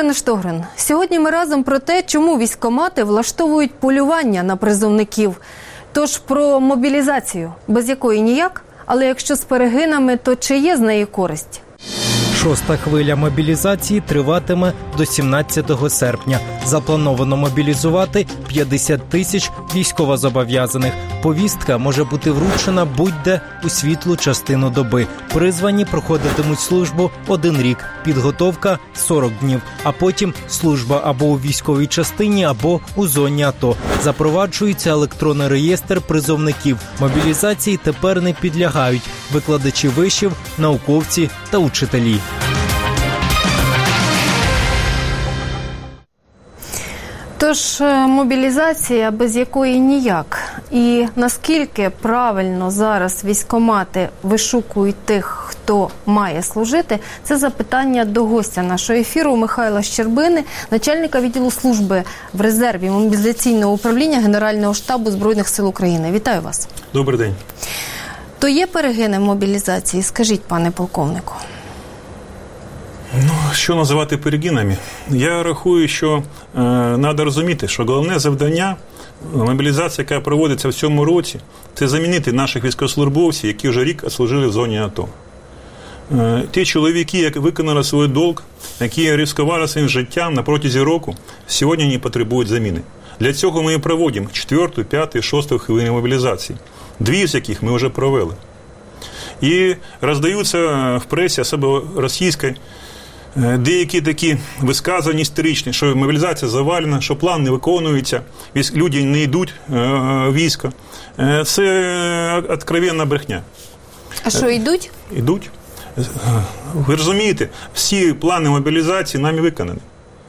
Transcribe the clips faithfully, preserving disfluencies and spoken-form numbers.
Тетяна Штогрин. Сьогодні ми разом про те, чому військкомати влаштовують полювання на призовників. Тож про мобілізацію, без якої ніяк, але якщо з перегинами, то чи є з неї користь? Шоста хвиля мобілізації триватиме до сімнадцятого серпня. Заплановано мобілізувати п'ятдесят тисяч військовозобов'язаних. Повістка може бути вручена будь-де у світлу частину доби. Призвані проходитимуть службу один рік, підготовка – сорок днів, а потім служба або у військовій частині, або у зоні АТО. Запроваджується електронний реєстр призовників. Мобілізації тепер не підлягають викладачі вишів, науковці та учителі. Тож мобілізація, без якої ніяк. І наскільки правильно зараз військкомати вишукують тих, хто має служити, це запитання до гостя нашого ефіру Михайла Щербини, начальника відділу служби в резерві мобілізаційного управління Генерального штабу Збройних сил України. Вітаю вас. Добрий день. То є перегини в мобілізації? Скажіть, пане полковнику. Ну, що називати перегинами? Я рахую, що треба е, розуміти, що головне завдання мобілізації, яка проводиться в цьому році, це замінити наших військовослужбовців, які вже рік служили в зоні АТО. Е, ті чоловіки, які виконали свій долг, які ризикували своїм життям на протязі року, сьогодні не потребують заміни. Для цього ми і проводимо четверту, п'яту, шосту хвилину мобілізації, дві з яких ми вже провели. І роздаються в пресі, особливо російській, деякі такі висказування історичні, що мобілізація завалена, що план не виконується, люди не йдуть в військо. Це відкровенна брехня. А що, йдуть? Йдуть. Ви розумієте, всі плани мобілізації нами виконані.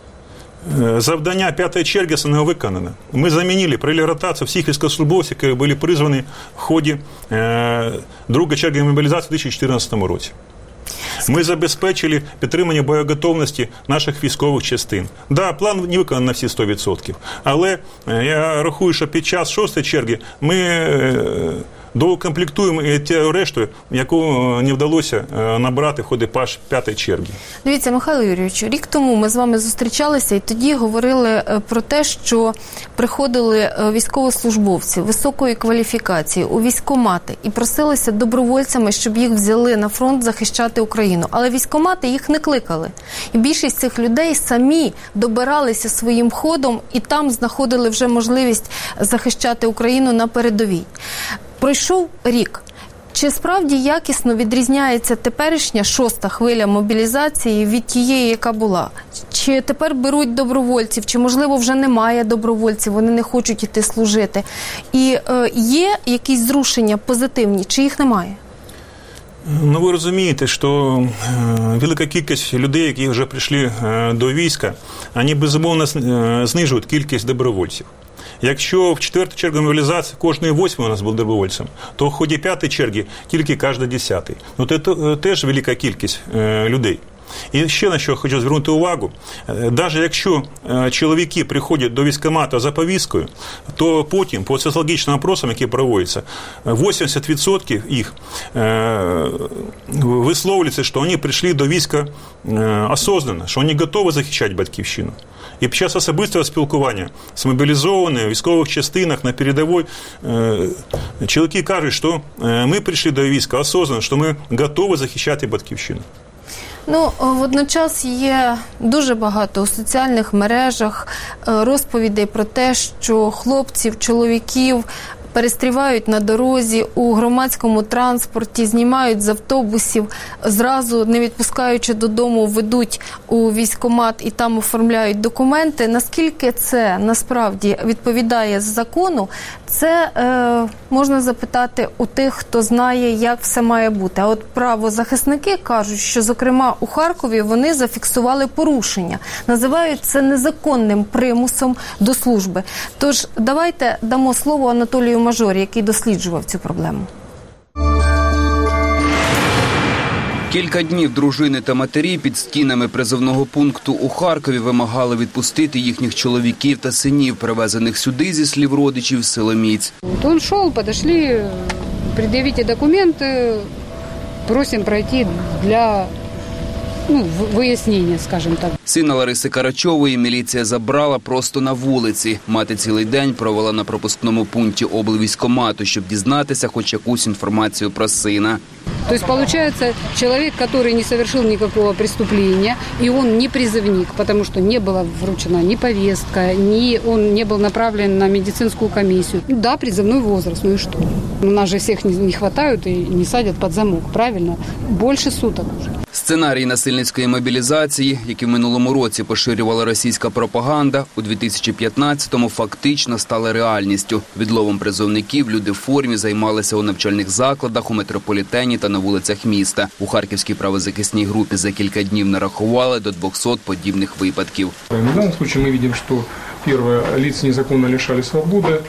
Завдання п'ятої черги не виконане. Ми замінили, провели ротацію всіх військовослужбовців, які були призвані в ході другої черги мобілізації у дві тисячі чотирнадцятому році. Ми забезпечили підтримання боєготовності наших військових частин. Так, да, план не виконаний на всі сто відсотків, але я рахую, що під час шостої черги ми доукомплектуємо ту решту, яку не вдалося набрати в ході п'ятої черги. Дивіться, Михайло Юрійович, рік тому ми з вами зустрічалися і тоді говорили про те, що приходили військовослужбовці високої кваліфікації у військкомати і просилися добровольцями, щоб їх взяли на фронт захищати Україну. Але військкомати їх не кликали. І більшість цих людей самі добиралися своїм ходом і там знаходили вже можливість захищати Україну на передовій. Пройшов рік. Чи справді якісно відрізняється теперішня шоста хвиля мобілізації від тієї, яка була? Чи тепер беруть добровольців, чи, можливо, вже немає добровольців, вони не хочуть іти служити? І е, є якісь зрушення позитивні, чи їх немає? Ну, ви розумієте, що е, велика кількість людей, які вже прийшли е, до війська, вони, безумовно, знижують кількість добровольців. Якщо в четвертій черзі мобілізації кожний восьмий у нас був добровольцем, то в ході п'ятої черги тільки кожен десятий. Ну, це теж велика кількість е, людей. І ще на що хочу звернути увагу, навіть якщо чоловіки приходять до військкомату за повісткою, то потім, по соціологічним опросам, які проводяться, вісімдесят відсотків їх висловлюється, що вони прийшли до війська осознанно, що вони готові захищати батьківщину. І під час особистого спілкування з мобілізованими в військових частинах на передовій чоловіки кажуть, що ми прийшли до війська осознанно, що ми готові захищати батьківщину. Ну, водночас є дуже багато у соціальних мережах розповідей про те, що хлопців, чоловіків перестрівають на дорозі, у громадському транспорті, знімають з автобусів, зразу, не відпускаючи додому, ведуть у військкомат і там оформляють документи. Наскільки це насправді відповідає закону, це е, можна запитати у тих, хто знає, як все має бути. А от правозахисники кажуть, що, зокрема, у Харкові вони зафіксували порушення. Називають це незаконним примусом до служби. Тож, давайте дамо слово Анатолію Мажорі, який досліджував цю проблему. Кілька днів дружини та матері під стінами призовного пункту у Харкові вимагали відпустити їхніх чоловіків та синів, привезених сюди, зі слів родичів, силоміць. Він йшов, підійшли, пред'явіть документи, просимо пройти для ну, выяснение, скажем так. Сина Лариси Карачової міліція забрала просто на вулиці. Мати цілий день провела на пропускному пункті облвійськкомату, щоб дізнатися хоч якусь інформацію про сина. То есть, получается, человек, который не совершил никакого преступления, и он не призывник, потому что не была вручена ни повестка, ни он не был направлен на медицинскую комиссию. Да, призывной возраст, ну и что? У нас же всех не, не хватают и не садят под замок, правильно? Больше суток уже. Сценарій насильницької мобілізації, який в минулому році поширювала російська пропаганда, у дві тисячі п'ятнадцятому фактично стали реальністю. Відловом призовників люди в формі займалися у навчальних закладах, у метрополітені та на вулицях міста. У Харківській правозахисній групі за кілька днів нарахували до двохсот подібних випадків. В данном случае мы видим, что первое, лиц незаконно лишали свободы,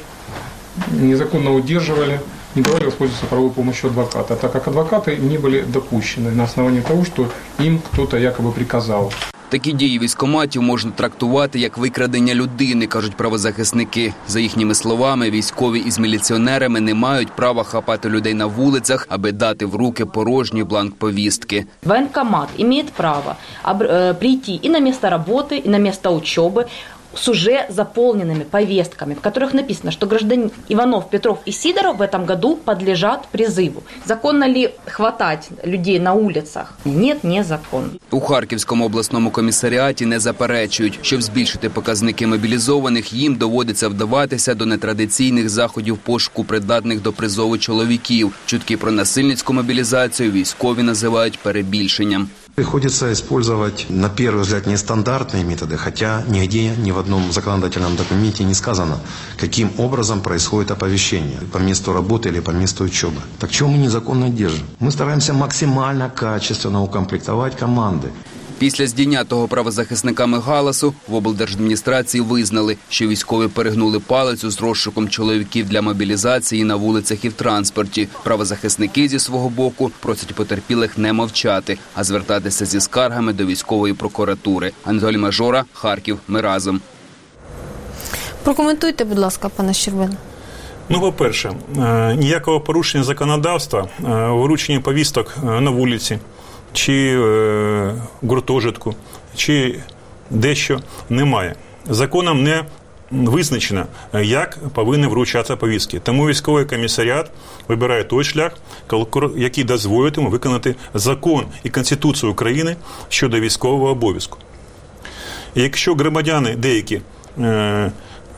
незаконно удерживали, не давали воспользоваться правовой помощью адвоката, так как адвокаты не были допущены на основании того, что им кто-то якобы приказал. Такі дії військкоматів можна трактувати як викрадення людини, кажуть правозахисники. За їхніми словами, військові із міліціонерами не мають права хапати людей на вулицях, аби дати в руки порожній бланк повістки. Военкомат имеет право прийти и на место работы, и на место учебы с уже заполненными повестками, в которых написано, что граждане Иванов, Петров и Сидоров в этом году подлежат призыву. Законно ли хватать людей на улицах? Нет, не законно. У Харківському обласному комісаріаті не заперечують, щоб збільшити показники мобілізованих, їм доводиться вдаватися до нетрадиційних заходів пошуку придатних до призову чоловіків. Чутки про насильницьку мобілізацію військові називають перебільшенням. Приходится использовать, на первый взгляд, нестандартные методы, хотя нигде, ни в одном законодательном документе не сказано, каким образом происходит оповещение по месту работы или по месту учебы. Так чего мы незаконно держим? Мы стараемся максимально качественно укомплектовать команды. Після здійнятого правозахисниками галасу в облдержадміністрації визнали, що військові перегнули палицю з розшуком чоловіків для мобілізації на вулицях і в транспорті. Правозахисники зі свого боку просять потерпілих не мовчати, а звертатися зі скаргами до військової прокуратури. Анатолій Мажора, Харків. Ми разом. Прокоментуйте, будь ласка, пане Щербина. Ну, по-перше, ніякого порушення законодавства, вручення повісток на вулиці, чи в гуртожитку, чи дещо немає. Законом не визначено, як повинні вручатися повістки. Тому військовий комісаріат вибирає той шлях, який дозволить йому виконати закон і Конституцію України щодо військового обов'язку. І якщо громадяни деякі е,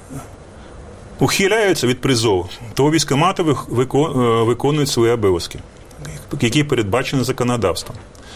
ухиляються від призову, то військкомати виконують свої обов'язки, які передбачені законодавством.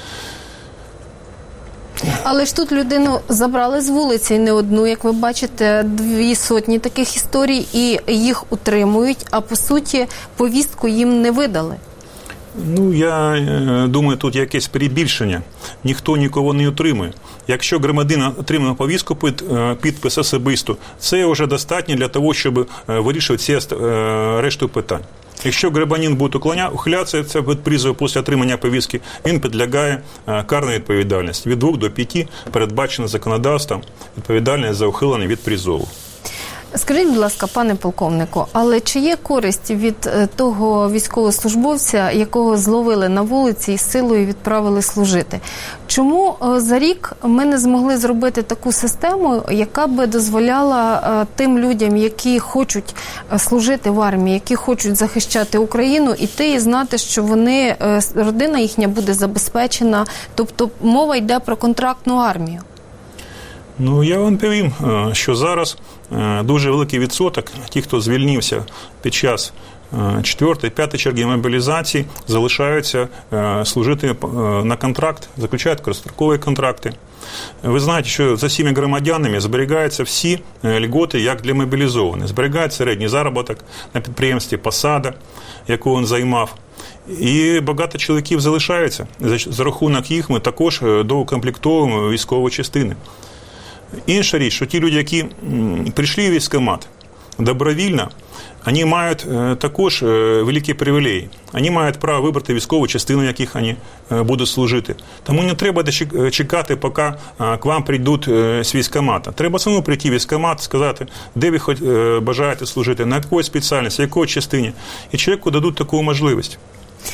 Але ж тут людину забрали з вулиці, не одну, як ви бачите, дві сотні таких історій, і їх утримують, а по суті повістку їм не видали. Ну, я е, думаю, тут якесь перебільшення. Ніхто нікого не утримує. Якщо громадянин отримав повістку під е, підпис особисто, це вже достатньо для того, щоб е, вирішувати всі е, решту питань. Якщо громадянин буде ухилятися від призову після отримання повістки, він підлягає е, карній відповідальності. Від двох до п'яти передбачено законодавством відповідальність за ухилення від призову. Скажіть, будь ласка, пане полковнику, але чи є користь від того військовослужбовця, якого зловили на вулиці і силою відправили служити? Чому за рік ми не змогли зробити таку систему, яка би дозволяла тим людям, які хочуть служити в армії, які хочуть захищати Україну, іти і знати, що вони, родина їхня буде забезпечена, тобто мова йде про контрактну армію? Ну, я вам повім, що зараз дуже великий відсоток тих, хто звільнився під час четвертої, п'ятої черги мобілізації, залишаються служити на контракт, заключають короткострокові контракти. Ви знаєте, що за цими громадянами зберігаються всі льготи, як для мобілізованих. Зберігається середній заробіток на підприємстві, посада, яку він займав. І багато чоловіків залишаються. За рахунок їх ми також доукомплектовуємо військові частини. Інша річ, що ті люди, які прийшли в військкомат добровільно, вони мають також великі привілеї. Вони мають право вибрати військову частину, в яких вони будуть служити. Тому не треба чекати, поки к вам прийдуть з військкомата. Треба самому прийти в військкомат, сказати, де ви бажаєте служити, на якій спеціальності, в якій частині. І чоловіку дадуть таку можливість.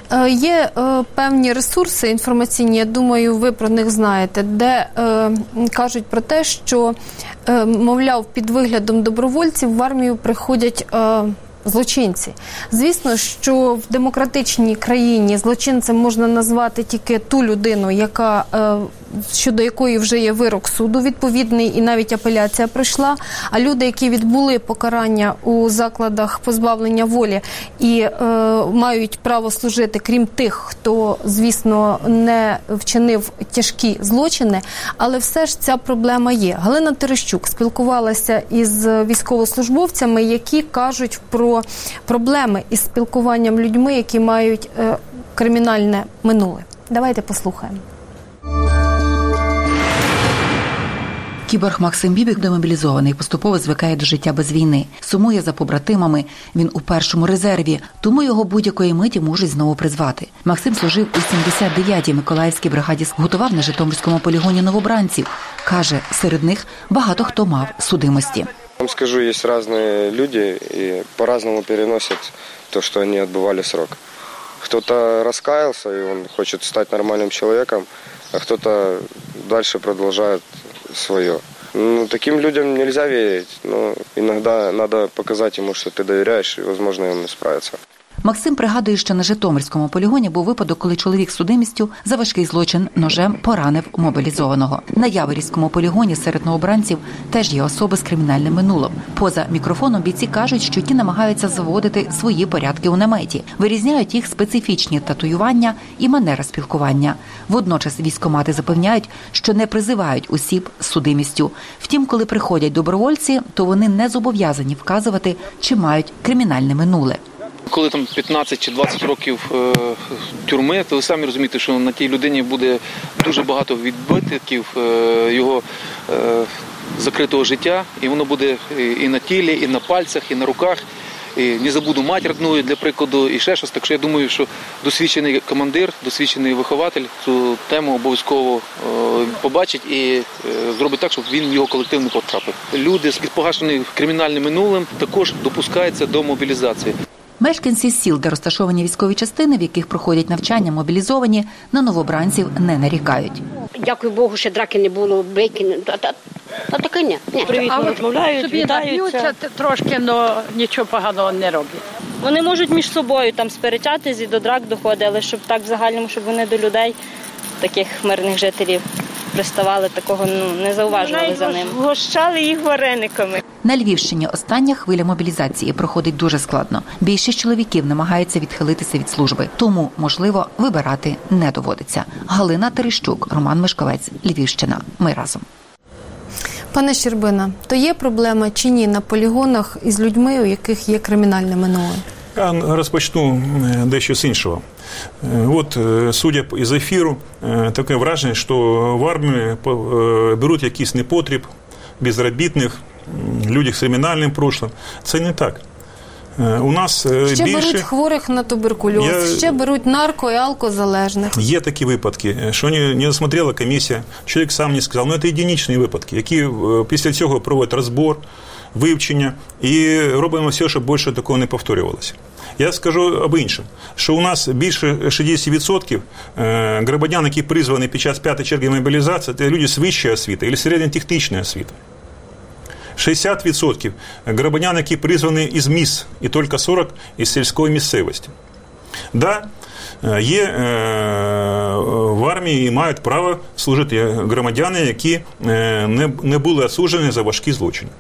Є е, певні ресурси інформаційні, я думаю, ви про них знаєте, де е, кажуть про те, що, е, мовляв, під виглядом добровольців в армію приходять е, злочинці. Звісно, що в демократичній країні злочинцем можна назвати тільки ту людину, яка, щодо якої вже є вирок суду відповідний і навіть апеляція пройшла, а люди, які відбули покарання у закладах позбавлення волі і е, мають право служити, крім тих, хто, звісно, не вчинив тяжкі злочини, але все ж ця проблема є. Галина Терещук спілкувалася із військовослужбовцями, які кажуть про проблеми із спілкуванням людьми, які мають е, кримінальне минуле. Давайте послухаємо. Кіборг Максим Бібік демобілізований, поступово звикає до життя без війни. Сумує за побратимами, він у першому резерві, тому його будь-якої миті можуть знову призвати. Максим служив у сімдесят дев'ятій Миколаївській бригаді, готував на Житомирському полігоні новобранців. Каже, серед них багато хто мав судимості. Вам скажу, есть разные люди, и по-разному переносят то, что они отбывали срок. Кто-то раскаялся, и он хочет стать нормальным человеком, а кто-то дальше продолжает свое. Ну, таким людям нельзя верить, но иногда надо показать ему, что ты доверяешь, и, возможно, он справится. Максим пригадує, що на Житомирському полігоні був випадок, коли чоловік з судимістю за важкий злочин ножем поранив мобілізованого. На Яворівському полігоні серед новобранців теж є особи з кримінальним минулим. Поза мікрофоном бійці кажуть, що ті намагаються заводити свої порядки у наметі. Вирізняють їх специфічні татуювання і манера спілкування. Водночас військкомати запевняють, що не призивають осіб з судимістю. Втім, коли приходять добровольці, то вони не зобов'язані вказувати, чи мають кримінальне минуле. Коли там п'ятнадцять чи двадцять років е, тюрми, то ви самі розумієте, що на тій людині буде дуже багато відбитків е, його е, закритого життя, і воно буде і на тілі, і на пальцях, і на руках. І не забуду мать родную, для прикладу, і ще щось. Так що я думаю, що досвідчений командир, досвідчений вихователь цю тему обов'язково е, побачить і е, зробить так, щоб він в його колектив не потрапив. Люди з погашеним кримінальним минулим також допускаються до мобілізації. Мешканці сіл, де розташовані військові частини, в яких проходять навчання мобілізовані, на новобранців не нарікають. Дякую Богу, що драки не було, бійки, а, а, а таке ні. ні. Привіт, розмовляють, собі вітаються трошки, але нічого поганого не роблять. Вони можуть між собою там сперечатись і до драк доходить, але щоб так в загальному, щоб вони до людей, таких мирних жителів, приставали, такого ну, не зауважували за ним. Гощали їх варениками. На Львівщині остання хвиля мобілізації проходить дуже складно. Більшість чоловіків намагаються відхилитися від служби, тому, можливо, вибирати не доводиться. Галина Терещук, Роман Мишковець, Львівщина. Ми разом. Пане Щербина, то є проблема чи ні на полігонах із людьми, у яких є кримінальне минуле? Я розпочну дещо з іншого. От, судя із ефіру, таке враження, що в армію беруть якийсь непотріб, безробітних, людей з кримінальним прошлым. Це не так. У нас ще більше... беруть хворих на туберкульоз, Я... ще беруть нарко- і алкозалежних. Є такі випадки, що не, не осмотрела комісія, чоловік сам не сказав, ну це єдиничні випадки, які після цього проводять розбор, вивчення і робимо все, щоб більше такого не повторювалося. Я скажу об іншому, що у нас більше шістдесят відсотків громадян, які призвані під час п'ятої черги мобілізації, це люди з вищою освітою або середньотехнічною освітою. шістдесят відсотків громадян, які призвані із міст, і тільки сорок відсотків із сільської місцевості. Да, є в армії і мають право служити громадяни, які не, не були осуджені за важкі злочини.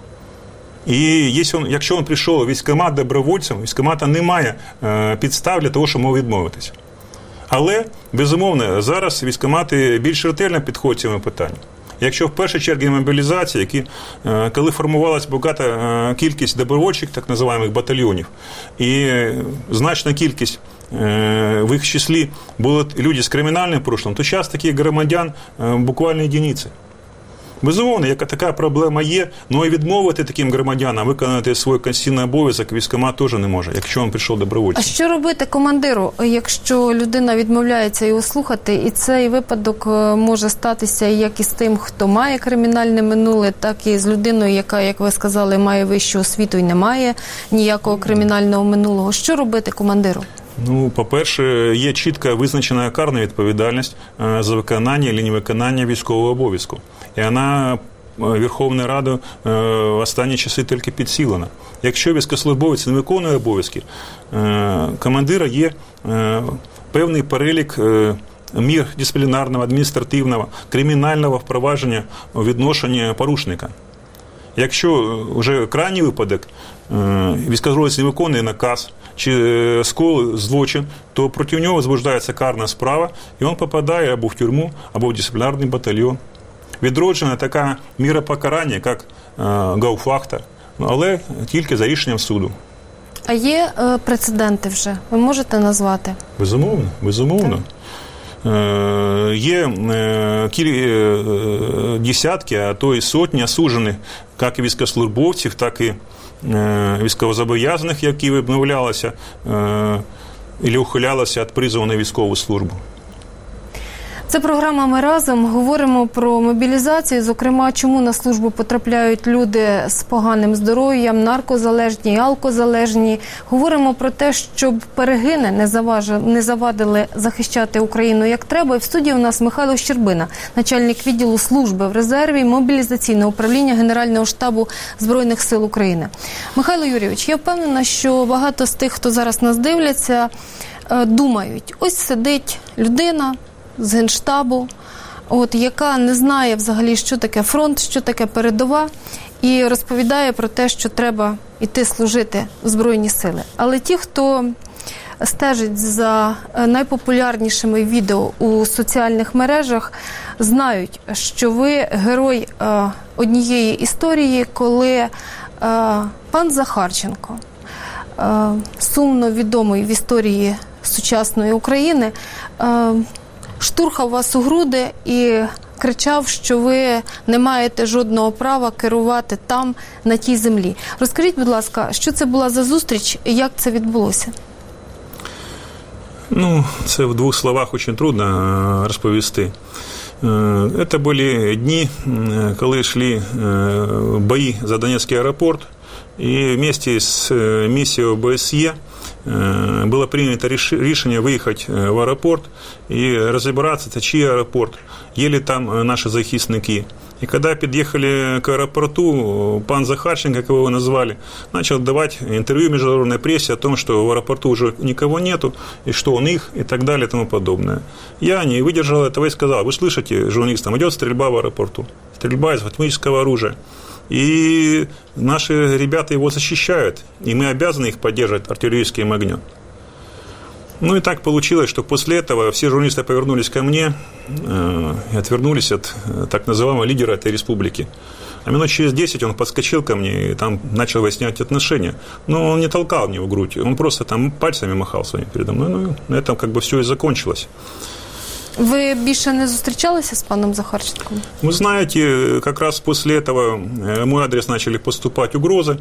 І якщо він прийшов у військкомат добровольцем, військкомата немає підстав для того, щоб мов відмовитися. Але, безумовно, зараз військкомати більш ретельно підходять цьому питанню. Якщо в першій черзі мобілізації, які, коли формувалася багата кількість добровольчих, так називаємих батальйонів, і значна кількість в їх числі були люди з кримінальним прошлым, то зараз таких громадян буквально єдиниці. Безумовно, яка така проблема є, але і відмовити таким громадянам виконати свій конституційний обов'язок військкомат теж не може, якщо він прийшов добровольцем. А що робити командиру, якщо людина відмовляється його слухати, і цей випадок може статися як із тим, хто має кримінальне минуле, так і з людиною, яка, як ви сказали, має вищу освіту і не має ніякого кримінального минулого. Що робити командиру? Ну, по-перше, є чітко визначена карна відповідальність за виконання або невиконання військового обов'язку. І вона Верховною Радою в останні часи тільки підсилена. Якщо військовослужбовець не виконує обов'язки, командира є певний перелік мір дисциплінарного, адміністративного, кримінального впровадження у відношенні порушника. Якщо вже крайній випадок, військовослужбовець не виконує наказ чи скоїв злочин, то проти нього возбуждається карна справа, і він попадає або в тюрму, або в дисциплінарний батальйон. Відроджена така міра покарання, як гауфахта, але тільки за рішенням суду. А є е, прецеденти вже? Ви можете назвати? Безумовно, безумовно. Е, є е, е, десятки, а то і сотні осуджених, як і військовослужбовців, так і е, військовозобов'язаних, які відмовлялися е, або ухилялися від призову на військову службу. Це програма «Ми разом». Говоримо про мобілізацію, зокрема, чому на службу потрапляють люди з поганим здоров'ям, наркозалежні, алкозалежні. Говоримо про те, щоб перегини не, заважили, не завадили захищати Україну як треба. І в студії у нас Михайло Щербина, начальник відділу служби в резерві мобілізаційного управління Генерального штабу Збройних сил України. Михайло Юрійович, я впевнена, що багато з тих, хто зараз нас дивляться, думають, ось сидить людина з Генштабу, от, яка не знає взагалі, що таке фронт, що таке передова, і розповідає про те, що треба йти служити в Збройні сили. Але ті, хто стежить за найпопулярнішими відео у соціальних мережах, знають, що ви герой е, однієї історії, коли е, пан Захарченко, е, сумно відомий в історії сучасної України, е, штурхав вас у груди і кричав, що ви не маєте жодного права керувати там, на тій землі. Розкажіть, будь ласка, що це була за зустріч і як це відбулося? Ну, це в двох словах дуже трудно розповісти. Це були дні, коли йшли бої за Донецький аеропорт, і вместе з місією О Б С Є было принято решение выехать в аэропорт и разобраться, это чей аэропорт, ели там наши захисники. И когда подъехали к аэропорту, пан Захарченко, как его назвали, начал давать интервью международной прессе о том, что в аэропорту уже никого нету, и что он их, и так далее, и тому подобное. Я не выдержал этого и сказал: вы слышите, журналистам, идет стрельба в аэропорту, стрельба из автоматического оружия. И наши ребята его защищают, и мы обязаны их поддерживать артиллерийским огнем. Ну и так получилось, что после этого все журналисты повернулись ко мне э, и отвернулись от э, так называемого лидера этой республики. А минут через десять он подскочил ко мне и там начал выяснять отношения. Но он не толкал мне в грудь, он просто там пальцами махал своими передо мной. Ну, на этом как бы все и закончилось. Ви більше не зустрічалися з паном Захарченком? Вы знаете, как раз после этого в мой адрес начали поступать угрозы.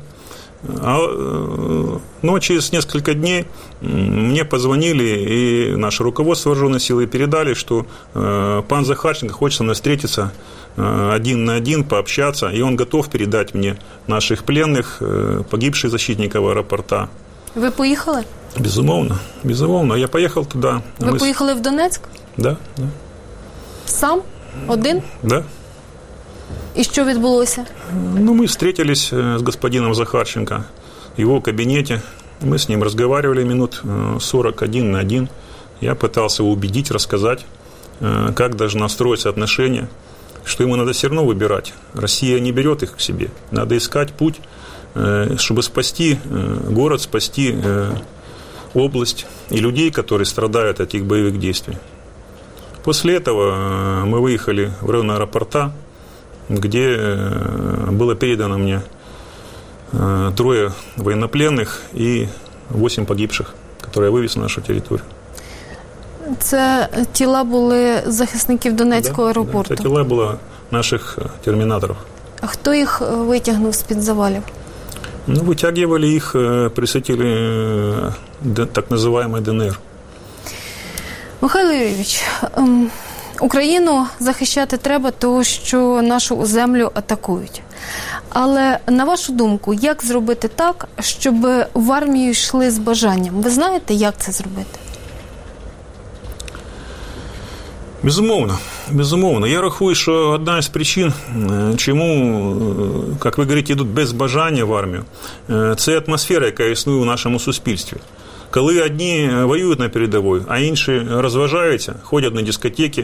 Но через несколько дней мне позвонили, и наше руководство вооруженной силы передали, что пан Захарченко хочет со мной встретиться один на один, пообщаться, и он готов передать мне наших пленных, погибших защитников аэропорта. Ви поїхали? Безумовно, безумовно. Я поехал туда. Ви Мы... поїхали в Донецьк? Да, да. Сам? Один? Да. И что відбулося? Ну, мы встретились с господином Захарченко в его кабинете. Мы с ним разговаривали минут сорок один на один. Я пытался его убедить, рассказать, как должны строиться отношения, что ему надо все равно выбирать. Россия не берет их к себе. Надо искать путь, чтобы спасти город, спасти область и людей, которые страдают от этих боевых действий. После этого мы выехали в район аэропорта, где было передано мне трое военнопленных и восемь погибших, которые я вывез на нашу территорию. Це тіла були захисників Донецького да, аеропорту? Да, це тіла були наших термінаторів. А хто їх витягнув з-під завалів? Ну, вытягивали их представители так называемой Д Н Р. Михайло Юрійович, Україну захищати треба, тому що нашу землю атакують. Але, на вашу думку, як зробити так, щоб в армію йшли з бажанням? Ви знаєте, як це зробити? Безумовно, безумовно. Я рахую, що одна із причин, чому, як ви говорите, йдуть без бажання в армію, це атмосфера, яка існує у нашому суспільстві. Коли одні воюють на передовій, а інші розважаються, ходять на дискотеки,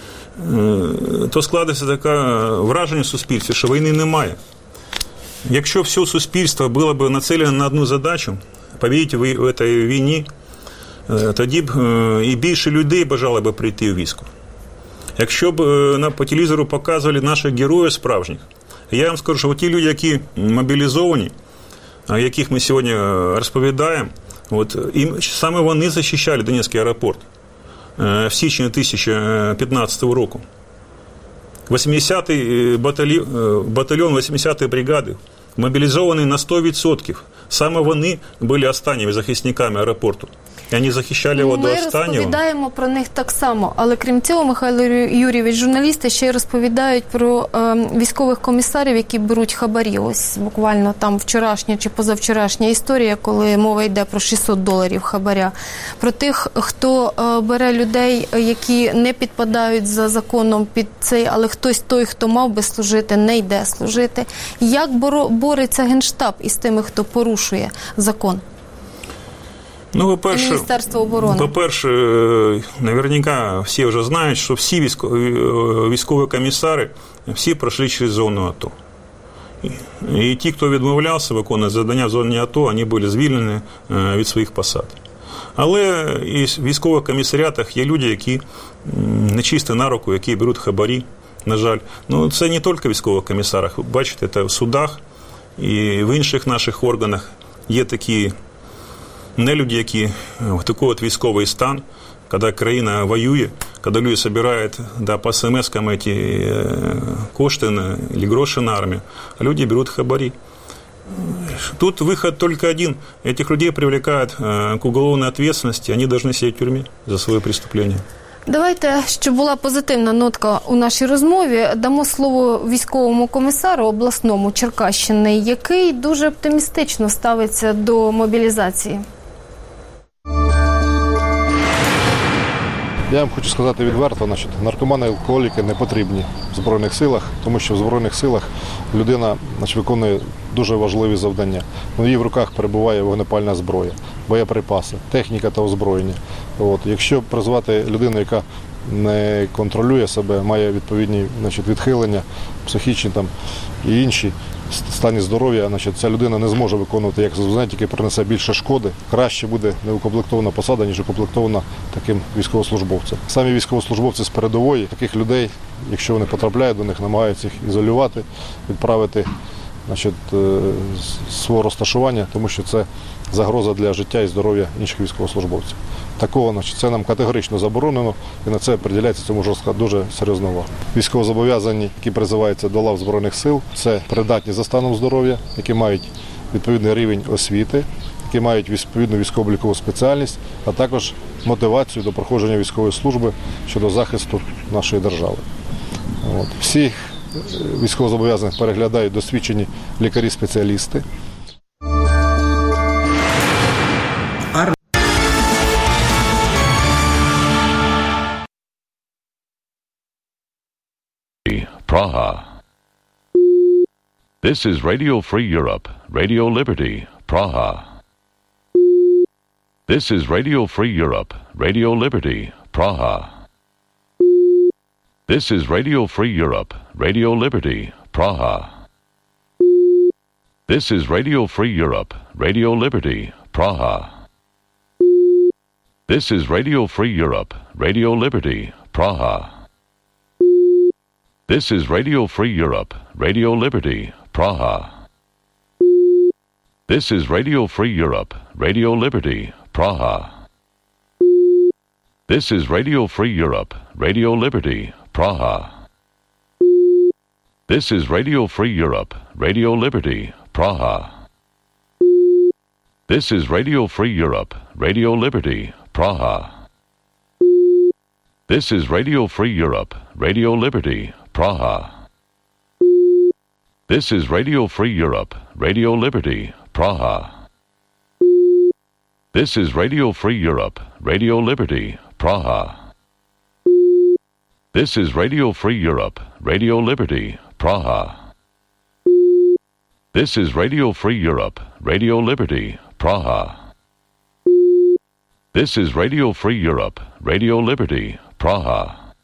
то складається таке враження в суспільстві, що війни немає. Якщо все суспільство було б нацелено на одну задачу, победити в цій війні, тоді б і більше людей бажало б прийти у військо. Якщо б по телевізору показували наших героїв справжніх, я вам скажу, що ті люди, які мобілізовані, яких ми сьогодні розповідаємо, от, і саме вони захищали Донецький аеропорт в січні дві тисячі п'ятнадцятого року. вісімдесятий батальйон, батальйон вісімдесятої бригади мобілізований на сто відсотків. Саме вони були останніми захисниками аеропорту. І вони захищали його Ми до останнього. Ми розповідаємо про них так само, але крім цього, Михайло Юрійович, журналісти ще й розповідають про е, військових комісарів, які беруть хабарі. Ось буквально там вчорашня чи позавчорашня історія, коли мова йде про шістсот доларів хабаря. Про тих, хто е, бере людей, які не підпадають за законом під цей, але хтось той, хто мав би служити, не йде служити. Як боро, бореться Генштаб із тими, хто порушує закон? Ну, по-перше, Міністерство оборони. По-перше, наверняка всі вже знають, що всі військові, військові комісари всі пройшли через зону АТО. І, і ті, хто відмовлявся виконувати завдання в зоні АТО, вони були звільнені від своїх посад. Але і в військових комісаріатах є люди, які нечисті на руку, які беруть хабарі, на жаль. Ну, це не тільки в військових комісарах. Бачите, це в судах і в інших наших органах є такі нелюді, які в такий от військовий стан, коли країна воює, коли люди збирають да, по смс-кам ці кошти на, или гроші на армію, а люди беруть хабарі. Тут выход только один. Этих людей привлекают к уголовной ответственности, они должны сидеть в тюрьме за своє преступление. Давайте, щоб була позитивна нотка у нашій розмові, дамо слово військовому комісару обласному Черкащини, який дуже оптимістично ставиться до мобілізації. Я вам хочу сказати відверто, значить, наркомани і алкоголіки не потрібні в Збройних силах, тому що в Збройних силах людина, значить, виконує дуже важливі завдання. В її в руках перебуває вогнепальна зброя, боєприпаси, техніка та озброєння. От. Якщо призвати людину, яка не контролює себе, має відповідні, значить, відхилення, психічні там, і інші стані здоров'я, значить, ця людина не зможе виконувати як завдання, тільки принесе більше шкоди. Краще буде неукомплектована посада, ніж укомплектована таким військовослужбовцем. Самі військовослужбовці з передової, таких людей, якщо вони потрапляють до них, намагаються їх ізолювати, відправити, значить, свого розташування, тому що це загроза для життя і здоров'я інших військовослужбовців. Такого, значить, це нам категорично заборонено, і на це приділяється цьому жорстка, дуже серйозна увага. Військовозобов'язані, які призиваються до лав Збройних сил, це придатні за станом здоров'я, які мають відповідний рівень освіти, які мають відповідну військово-облікову спеціальність, а також мотивацію до проходження військової служби щодо захисту нашої держави. От. Всіх військовозобов'язаних переглядають досвідчені лікарі-спеціалісти. Praha. This is Radio Free Europe, Radio Liberty, Praha. This is Radio Free Europe, Radio Liberty, Praha. This is Radio Free Europe, Radio Liberty, Praha. This is Radio Free Europe, Radio Liberty, Praha. This is Radio Free Europe, Radio Liberty, Praha. This is Radio Free Europe, Radio Liberty, Praha. This is Radio Free Europe, Radio Liberty, Praha. This is Radio Free Europe, Radio Liberty, Praha. This is Radio Free Europe, Radio Liberty, Praha. This is Radio Free Europe, Radio Liberty, Praha. This is Radio Free Europe, Radio Liberty, Praha. This is Radio Free Europe, Radio Liberty, Praha. This is Radio Free Europe, Radio Liberty, Praha. This is Radio Free Europe, Radio Liberty, Praha. This is Radio Free Europe, Radio Liberty, Praha. This is Radio Free Europe, Radio Liberty, Praha.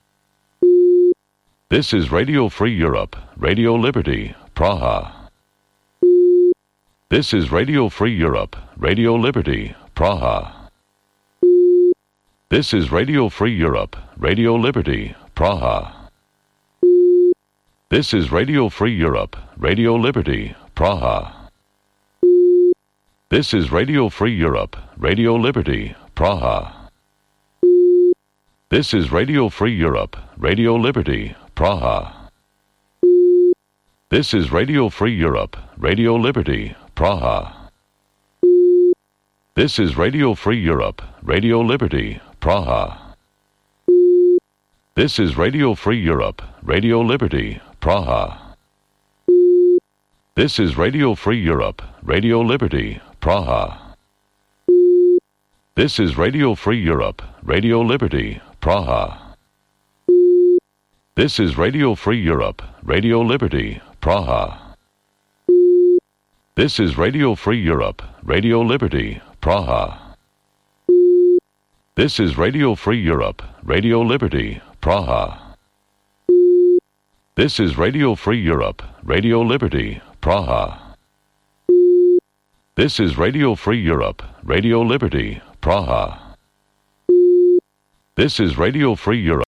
This is Radio Free Europe, Radio Liberty, Praha. This is Radio Free Europe, Radio Liberty, Praha. This is Radio Free Europe, Radio Liberty, Praha. This is Radio Free Europe, Radio Liberty, Praha. This is Radio Free Europe, Radio Liberty, Praha. This is Radio Free Europe, Radio Liberty, Praha. This is Radio Free Europe, Radio Liberty, Praha. This is Radio Free Europe, Radio Liberty, Praha. This is Radio Free Europe, Radio Liberty, Praha. This is Radio Free Europe, Radio Liberty, Praha. This is Radio Free Europe, Radio Liberty, Praha. This is Radio Free Europe, Radio Liberty, Praha. This is Radio Free Europe, Radio Liberty, Praha. This is Radio Free Europe, Radio Liberty, Praha. This is Radio Free Europe, Radio Liberty, Praha. This is Radio Free Europe, Radio Liberty, Praha. This is Radio Free Europe.